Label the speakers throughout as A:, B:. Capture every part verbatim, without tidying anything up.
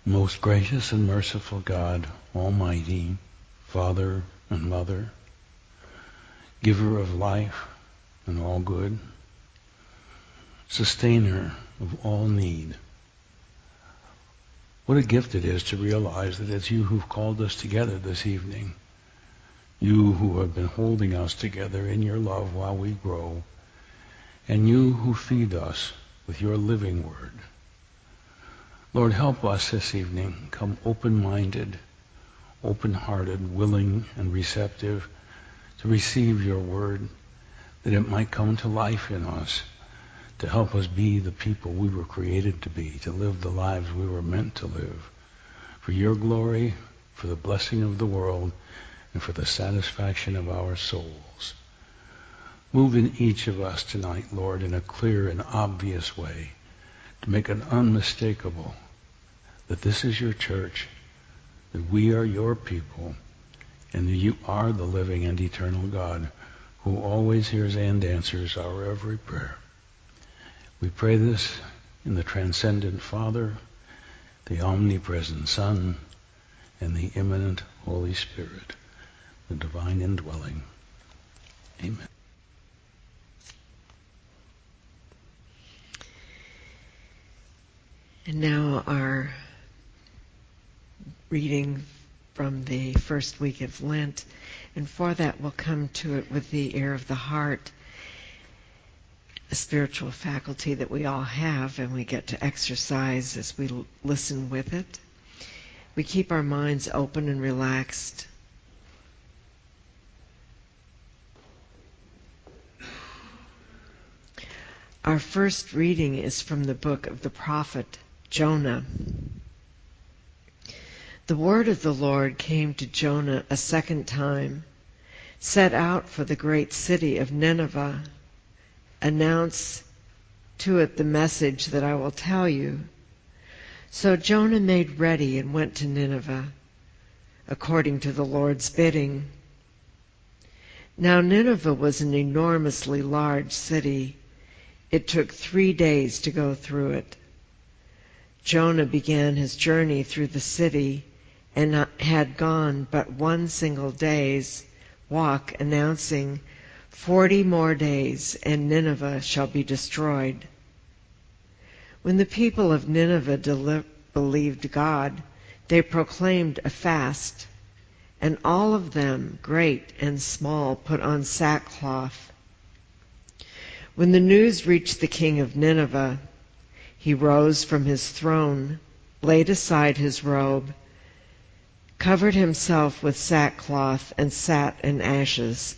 A: Most gracious and merciful God, Almighty, Father and Mother, giver of life and all good, sustainer of all need. What a gift it is to realize that it's you who've called us together this evening. You who have been holding us together in your love while we grow, and you who feed us with your living word. Lord, help us this evening come open-minded, open-hearted, willing and receptive to receive your word, that it might come to life in us, to help us be the people we were created to be, to live the lives we were meant to live, for your glory, for the blessing of the world, and for the satisfaction of our souls. Move in each of us tonight, Lord, in a clear and obvious way, to make it unmistakable that this is your church, that we are your people, and that you are the living and eternal God who always hears and answers our every prayer. We pray this in the transcendent Father, the omnipresent Son, and the immanent Holy Spirit, the divine indwelling. Amen.
B: And now our reading from the first week of Lent, and for that we'll come to it with the ear of the heart, a spiritual faculty that we all have and we get to exercise as we l- listen with it. We keep our minds open and relaxed. Our first reading is from the book of the prophet Jonah. The word of the Lord came to Jonah a second time. Set out for the great city of Nineveh. Announce to it the message that I will tell you. So Jonah made ready and went to Nineveh, according to the Lord's bidding. Now Nineveh was an enormously large city. It took three days to go through it. Jonah began his journey through the city and had gone but one single day's walk, announcing, Forty more days and Nineveh shall be destroyed. When the people of Nineveh deli- believed God, they proclaimed a fast, and all of them, great and small, put on sackcloth. When the news reached the king of Nineveh, he rose from his throne, laid aside his robe, covered himself with sackcloth, and sat in ashes.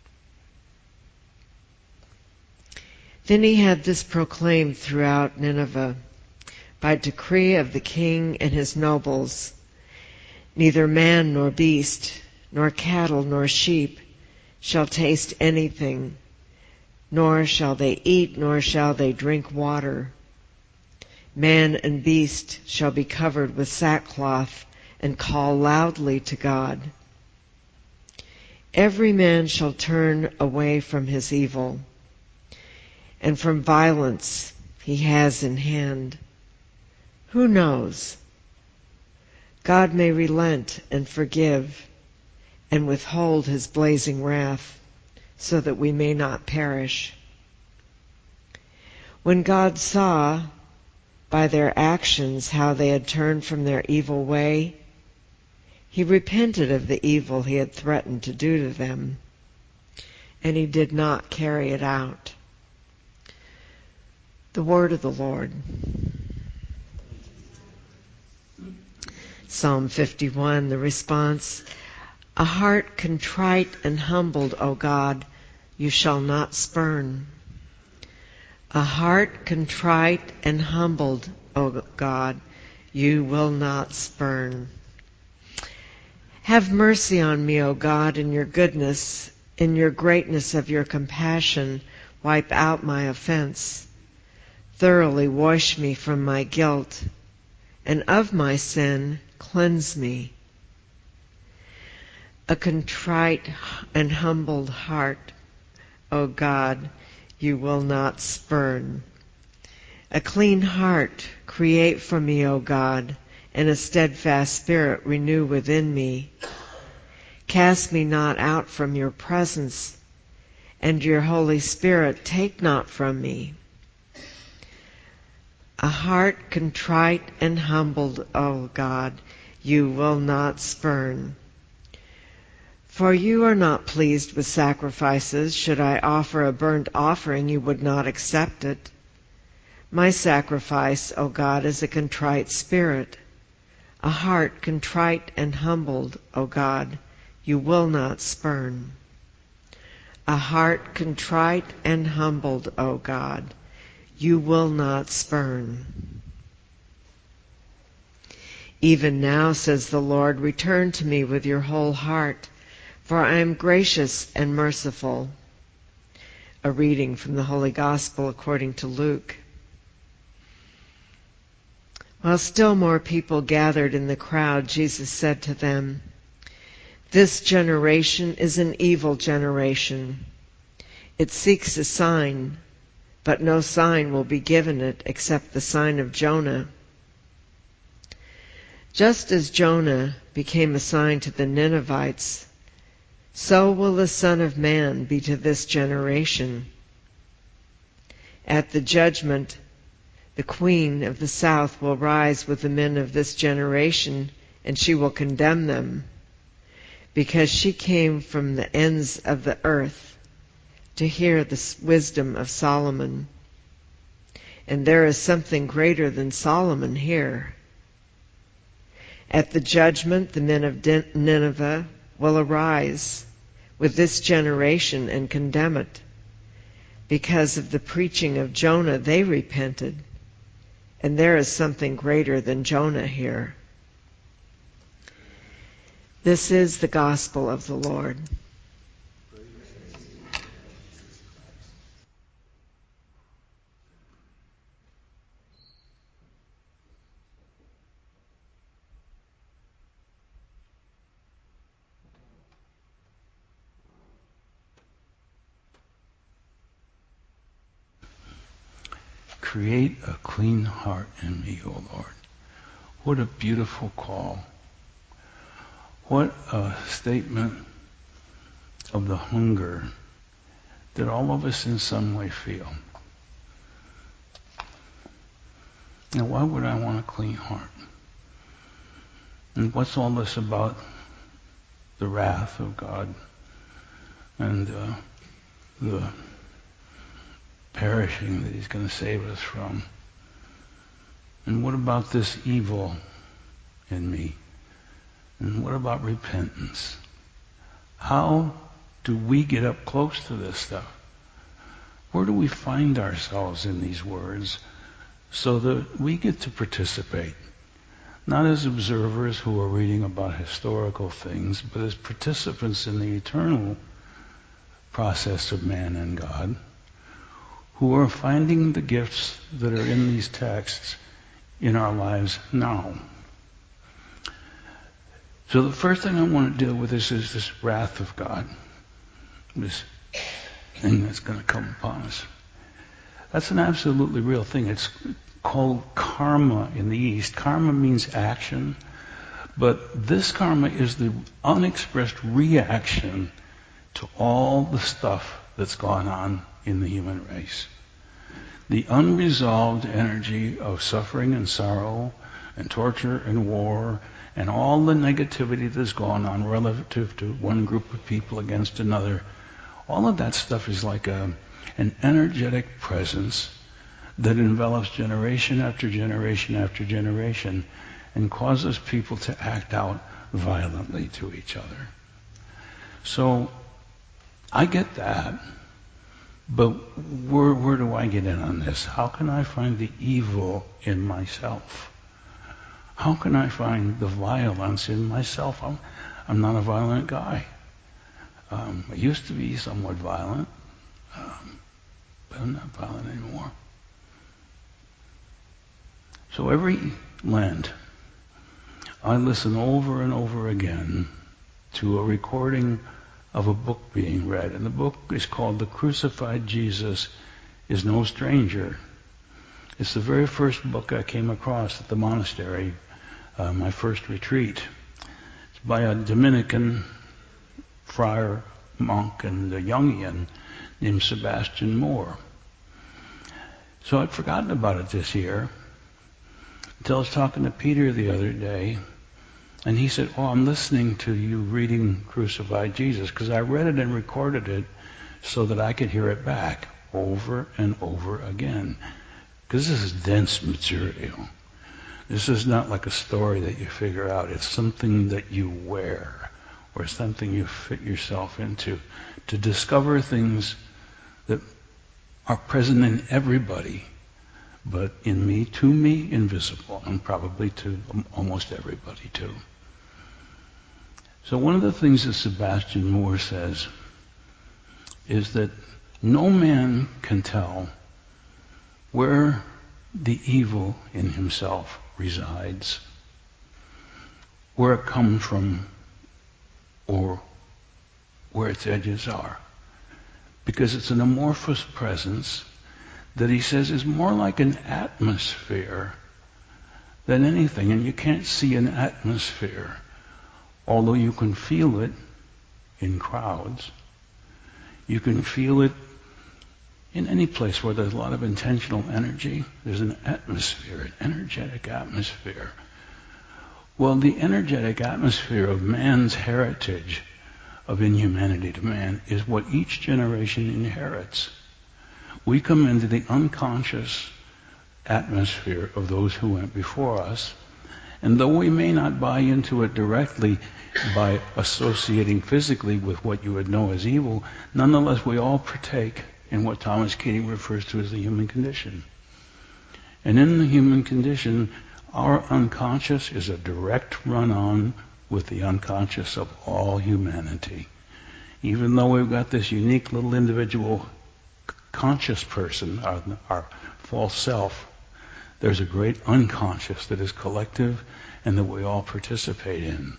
B: Then he had this proclaimed throughout Nineveh, by decree of the king and his nobles, neither man nor beast, nor cattle nor sheep shall taste anything, nor shall they eat, nor shall they drink water. Man and beast shall be covered with sackcloth and call loudly to God. Every man shall turn away from his evil, and from violence he has in hand. Who knows? God may relent and forgive and withhold his blazing wrath, so that we may not perish. When God saw by their actions how they had turned from their evil way, he repented of the evil he had threatened to do to them, and he did not carry it out. The word of the Lord. Psalm fifty-one, the response, a heart contrite and humbled, O God, you shall not spurn. A heart contrite and humbled, O God, you will not spurn. Have mercy on me, O God, in your goodness, in your greatness of your compassion, wipe out my offense. Thoroughly wash me from my guilt, and of my sin cleanse me. A contrite and humbled heart, O God, you will not spurn. A clean heart create for me, O God, and a steadfast spirit renew within me. Cast me not out from your presence, and your Holy Spirit take not from me. A heart contrite and humbled, O God, you will not spurn. For you are not pleased with sacrifices. Should I offer a burnt offering, you would not accept it. My sacrifice, O God, is a contrite spirit. A heart contrite and humbled, O God, you will not spurn. A heart contrite and humbled, O God, you will not spurn. Even now, says the Lord, return to me with your whole heart, for I am gracious and merciful. A reading from the Holy Gospel according to Luke. While still more people gathered in the crowd, Jesus said to them, "This generation is an evil generation. It seeks a sign, but no sign will be given it except the sign of Jonah. Just as Jonah became a sign to the Ninevites, so will the Son of Man be to this generation. At the judgment, the queen of the south will rise with the men of this generation, and she will condemn them, because she came from the ends of the earth to hear the wisdom of Solomon. And there is something greater than Solomon here. At the judgment, the men of Nineveh will arise with this generation and condemn it. Because of the preaching of Jonah, they repented, and there is something greater than Jonah here." This is the gospel of the Lord.
A: Create a clean heart in me, O Lord. What a beautiful call. What a statement of the hunger that all of us in some way feel. Now, why would I want a clean heart? And what's all this about the wrath of God and uh, the perishing that he's going to save us from? And what about this evil in me? And what about repentance? How do we get up close to this stuff? Where do we find ourselves in these words so that we get to participate? Not as observers who are reading about historical things, but as participants in the eternal process of man and God, who are finding the gifts that are in these texts in our lives now. So the first thing I want to deal with is, is this wrath of God, this thing that's going to come upon us. That's an absolutely real thing. It's called karma in the East. Karma means action, but this karma is the unexpressed reaction to all the stuff that's gone on in the human race. The unresolved energy of suffering and sorrow and torture and war and all the negativity that's gone on relative to one group of people against another, all of that stuff is like a, an energetic presence that envelops generation after generation after generation and causes people to act out violently to each other. So I get that. But where, where do I get in on this? How can I find the evil in myself? How can I find the violence in myself? I'm, I'm not a violent guy. Um, I used to be somewhat violent, um, but I'm not violent anymore. So every Lent, I listen over and over again to a recording of a book being read. And the book is called The Crucified Jesus is No Stranger. It's the very first book I came across at the monastery uh, my first retreat. It's by a Dominican friar monk and a Jungian named Sebastian Moore. So I'd forgotten about it this year until I was talking to Peter the other day, and he said, oh, I'm listening to you reading Crucified Jesus, because I read it and recorded it so that I could hear it back over and over again. Because this is dense material. This is not like a story that you figure out. It's something that you wear, or something you fit yourself into, to discover things that are present in everybody, but in me, to me, invisible, and probably to almost everybody too. So one of the things that Sebastian Moore says is that no man can tell where the evil in himself resides, where it comes from, or where its edges are. Because it's an amorphous presence that he says is more like an atmosphere than anything. And you can't see an atmosphere, although you can feel it in crowds. You can feel it in any place where there's a lot of intentional energy. There's an atmosphere, an energetic atmosphere. Well, the energetic atmosphere of man's heritage of inhumanity to man is what each generation inherits. We come into the unconscious atmosphere of those who went before us, and though we may not buy into it directly by associating physically with what you would know as evil, nonetheless we all partake in what Thomas Keating refers to as the human condition. And in the human condition, our unconscious is a direct run-on with the unconscious of all humanity. Even though we've got this unique little individual conscious person, our, our false self, there's a great unconscious that is collective and that we all participate in.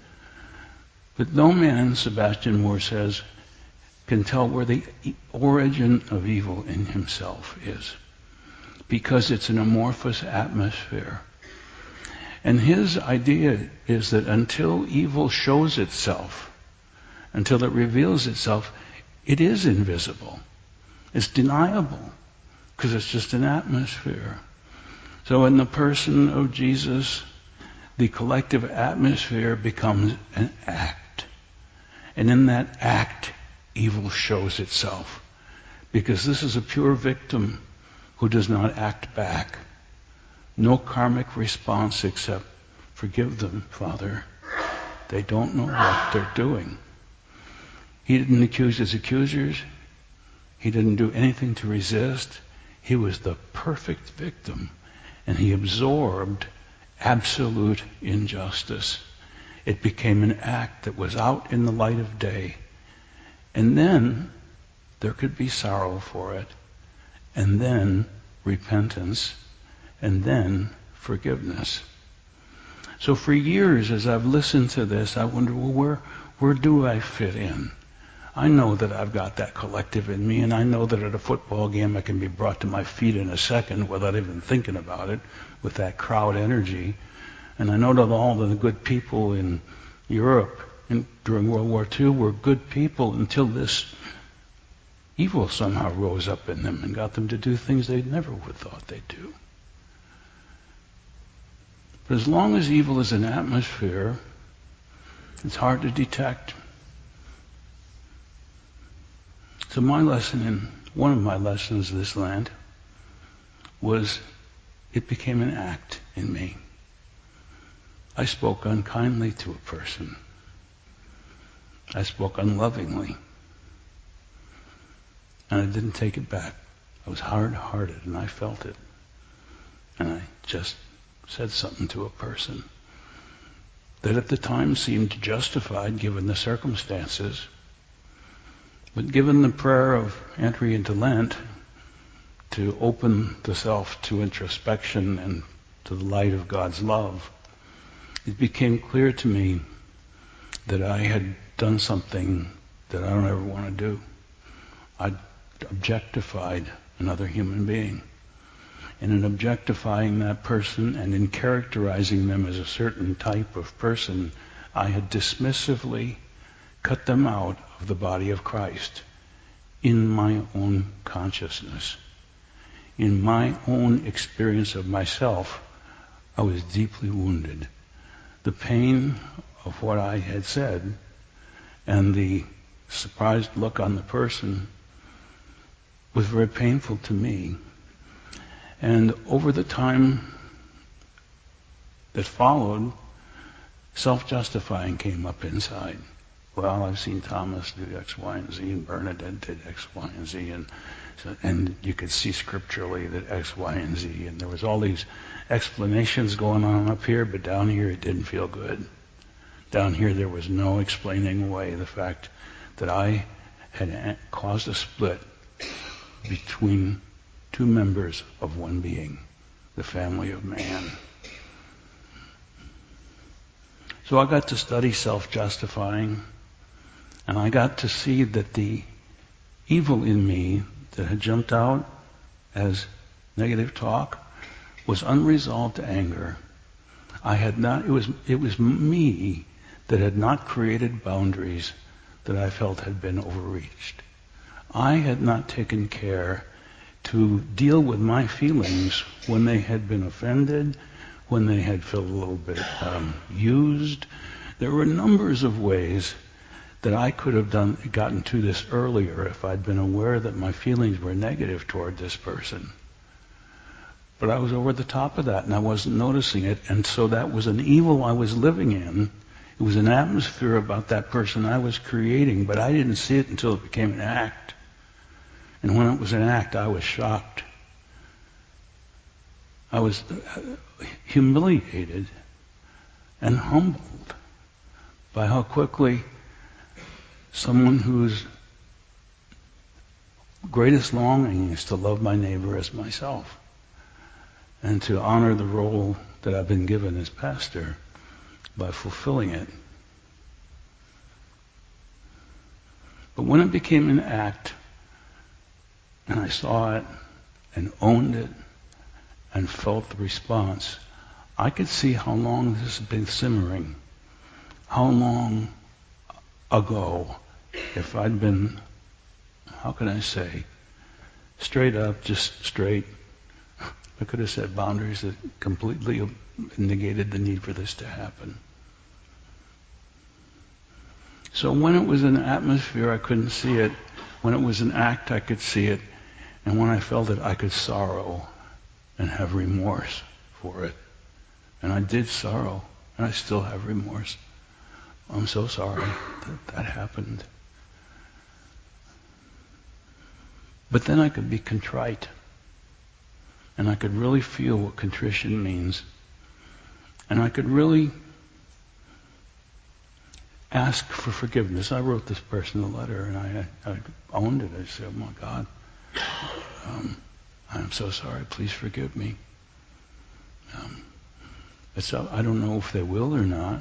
A: But no man, Sebastian Moore says, can tell where the origin of evil in himself is, because it's an amorphous atmosphere. And his idea is that until evil shows itself, until it reveals itself, it is invisible. It's deniable, because it's just an atmosphere. So in the person of Jesus, the collective atmosphere becomes an act. And in that act, evil shows itself. Because this is a pure victim who does not act back. No karmic response except, forgive them, Father. They don't know what they're doing. He didn't accuse his accusers. He didn't do anything to resist. He was the perfect victim. And he absorbed absolute injustice. It became an act that was out in the light of day. And then there could be sorrow for it. And then repentance. And then forgiveness. So for years, as I've listened to this, I wonder, well, where, where do I fit in? I know that I've got that collective in me, and I know that at a football game I can be brought to my feet in a second without even thinking about it, with that crowd energy. And I know that all the good people in Europe in, during World War Two were good people until this evil somehow rose up in them and got them to do things they never would have thought they'd do. But as long as evil is an atmosphere, it's hard to detect. So my lesson, in one of my lessons in this land, was it became an act in me. I spoke unkindly to a person. I spoke unlovingly. And I didn't take it back. I was hard-hearted and I felt it. And I just said something to a person that at the time seemed justified given the circumstances. But given the prayer of entry into Lent, to open the self to introspection and to the light of God's love, it became clear to me that I had done something that I don't ever want to do. I'd objectified another human being. and in objectifying that person and in characterizing them as a certain type of person, I had dismissively cut them out of the body of Christ in my own consciousness. In my own experience of myself, I was deeply wounded. The pain of what I had said and the surprised look on the person was very painful to me. And over the time that followed, self-justifying came up inside. Well, I've seen Thomas do X, Y, and Z, and Bernadette did X, Y, and Z, and so, and you could see scripturally that X, Y, and Z, and there was all these explanations going on up here, but down here it didn't feel good. Down here there was no explaining away the fact that I had caused a split between two members of one being, the family of man. So I got to study self-justifying, and I got to see that the evil in me that had jumped out as negative talk was unresolved anger. I had not, it was, it was me that had not created boundaries that I felt had been overreached. I had not taken care to deal with my feelings when they had been offended, when they had felt a little bit um, used. There were numbers of ways that I could have done, gotten to this earlier if I'd been aware that my feelings were negative toward this person. But I was over the top of that and I wasn't noticing it, and so that was an evil I was living in. It was an atmosphere about that person I was creating, but I didn't see it until it became an act. And when it was an act, I was shocked. I was humiliated and humbled by how quickly someone whose greatest longing is to love my neighbor as myself and to honor the role that I've been given as pastor by fulfilling it. But when it became an act, and I saw it and owned it and felt the response, I could see how long this had been simmering. How long ago, if I'd been, how can I say, straight up, just straight, I could have set boundaries that completely negated the need for this to happen. So when it was an atmosphere, I couldn't see it. When it was an act, I could see it. And when I felt it, I could sorrow and have remorse for it. And I did sorrow, and I still have remorse. I'm so sorry that that happened. But then I could be contrite. And I could really feel what contrition means. And I could really ask for forgiveness. I wrote this person a letter, and I, I owned it. I said, oh my God, um, I'm so sorry. Please forgive me. Um, it's, I don't know if they will or not.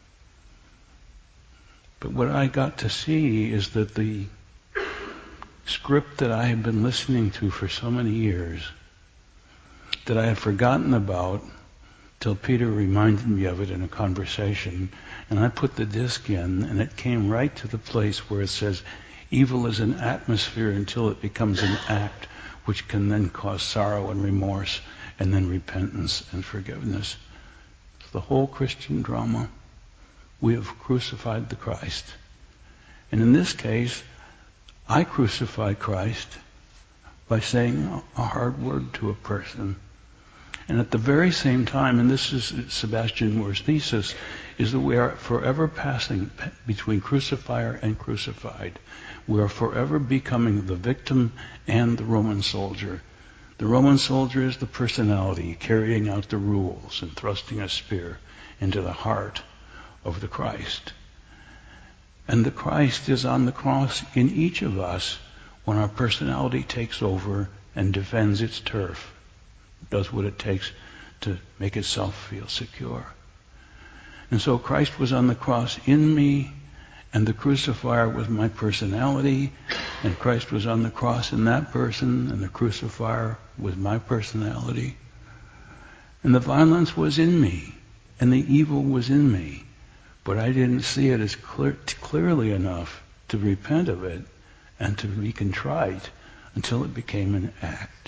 A: But what I got to see is that the script that I had been listening to for so many years, that I had forgotten about till Peter reminded me of it in a conversation, and I put the disc in, and it came right to the place where it says, evil is an atmosphere until it becomes an act, which can then cause sorrow and remorse, and then repentance and forgiveness. It's the whole Christian drama. We have crucified the Christ. And in this case, I crucified Christ by saying a hard word to a person. And at the very same time, and this is Sebastian Moore's thesis, is that we are forever passing between crucifier and crucified. We are forever becoming the victim and the Roman soldier. The Roman soldier is the personality carrying out the rules and thrusting a spear into the heart of the Christ. And the Christ is on the cross in each of us when our personality takes over and defends its turf. Does what it takes to make itself feel secure. And so Christ was on the cross in me, and the crucifier was my personality, and Christ was on the cross in that person, and the crucifier with my personality. And the violence was in me, and the evil was in me. But I didn't see it as clear, clearly enough to repent of it and to be contrite until it became an act.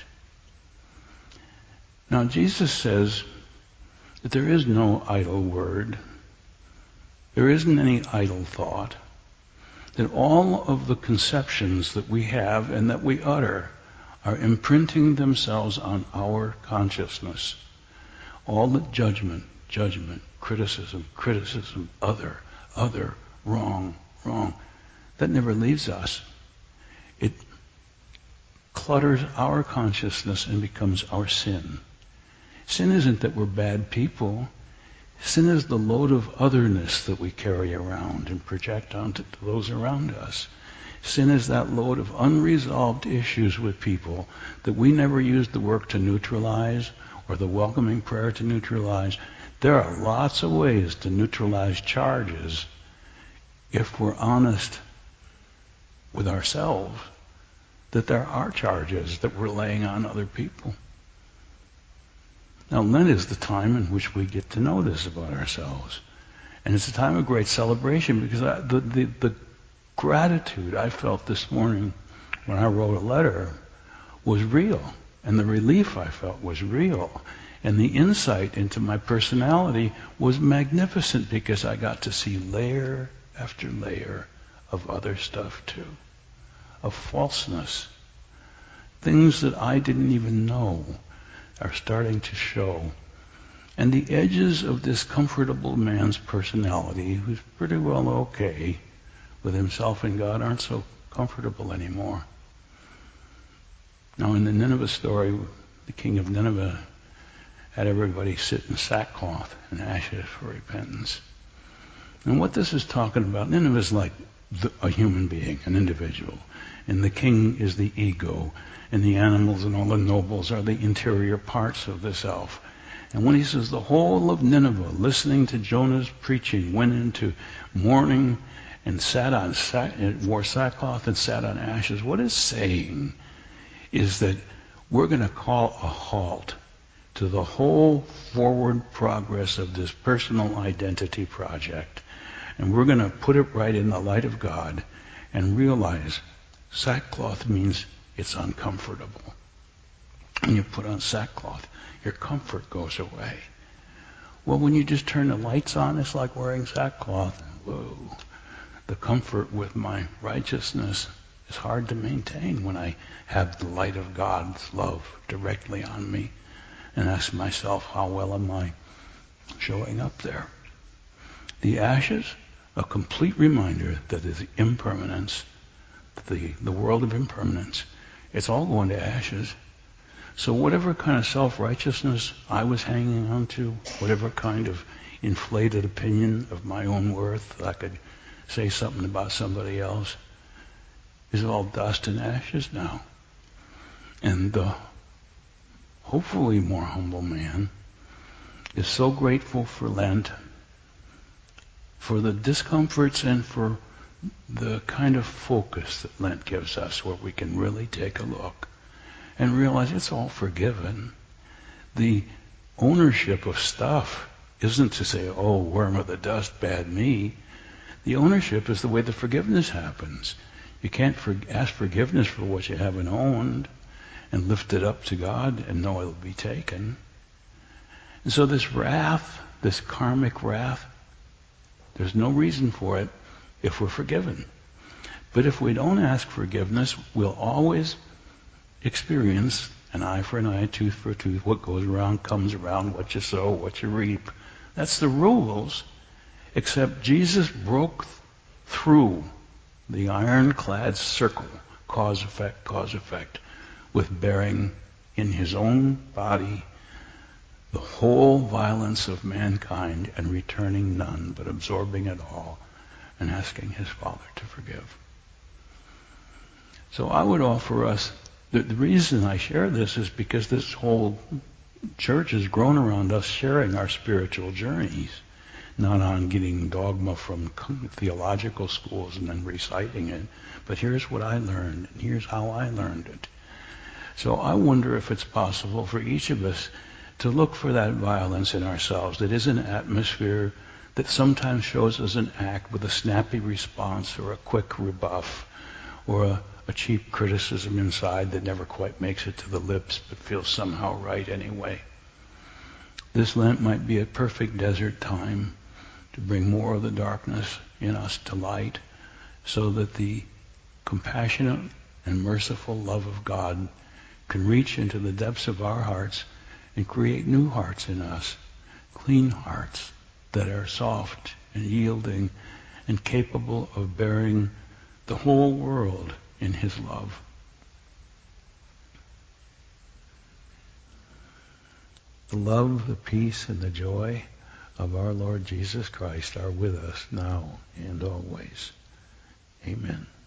A: Now Jesus says that there is no idle word. There isn't any idle thought. That all of the conceptions that we have and that we utter are imprinting themselves on our consciousness. All the judgment, judgment, criticism, criticism, other, other, wrong, wrong, that never leaves us. It clutters our consciousness and becomes our sin. Sin isn't that we're bad people. Sin is the load of otherness that we carry around and project onto those around us. Sin is that load of unresolved issues with people that we never used the work to neutralize or the welcoming prayer to neutralize. There are lots of ways to neutralize charges if we're honest with ourselves that there are charges that we're laying on other people. Now, Lent is the time in which we get to know this about ourselves. And it's a time of great celebration because I, the, the, the gratitude I felt this morning when I wrote a letter was real. And the relief I felt was real. And the insight into my personality was magnificent because I got to see layer after layer of other stuff too. Of falseness. Things that I didn't even know are starting to show. And the edges of this comfortable man's personality, who's pretty well okay with himself and God, aren't so comfortable anymore. Now in the Nineveh story, the king of Nineveh had everybody sit in sackcloth and ashes for repentance. And what this is talking about, Nineveh is like the, a human being, an individual. And the king is the ego. And the animals and all the nobles are the interior parts of the self. And when he says the whole of Nineveh, listening to Jonah's preaching, went into mourning and sat on sack, wore sackcloth and sat on ashes, what it's saying is that we're going to call a halt to the whole forward progress of this personal identity project. And we're going to put it right in the light of God and realize sackcloth means it's uncomfortable. When you put on sackcloth, your comfort goes away. Well, when you just turn the lights on, it's like wearing sackcloth. Whoa. The comfort with my righteousness is hard to maintain when I have the light of God's love directly on me and ask myself, how well am I showing up there? The ashes, a complete reminder that is impermanence, the, the world of impermanence. It's all going to ashes. So whatever kind of self-righteousness I was hanging on to, whatever kind of inflated opinion of my own worth, I could say something about somebody else, is all dust and ashes now. And the hopefully more humble man is so grateful for Lent, for the discomforts and for the kind of focus that Lent gives us, where we can really take a look and realize it's all forgiven. The ownership of stuff isn't to say, oh, worm of the dust, bad me. The ownership is the way the forgiveness happens. You can't for- ask forgiveness for what you haven't owned and lift it up to God and know it'll be taken. And so this wrath, this karmic wrath, there's no reason for it if we're forgiven. But if we don't ask forgiveness, we'll always experience an eye for an eye, tooth for a tooth. What goes around comes around. What you sow, what you reap. That's the rules. Except Jesus broke through the ironclad circle, cause, effect, cause, effect, with bearing in his own body the whole violence of mankind and returning none, but absorbing it all and asking his Father to forgive. So I would offer us, the, the reason I share this is because this whole church has grown around us sharing our spiritual journeys, not on getting dogma from theological schools and then reciting it, but here's what I learned, and here's how I learned it. So I wonder if it's possible for each of us to look for that violence in ourselves that is an atmosphere that sometimes shows us an act with a snappy response or a quick rebuff or a, a cheap criticism inside that never quite makes it to the lips but feels somehow right anyway. This Lent might be a perfect desert time to bring more of the darkness in us to light so that the compassionate and merciful love of God can reach into the depths of our hearts and create new hearts in us, clean hearts that are soft and yielding and capable of bearing the whole world in His love. The love, the peace, and the joy of our Lord Jesus Christ are with us now and always. Amen.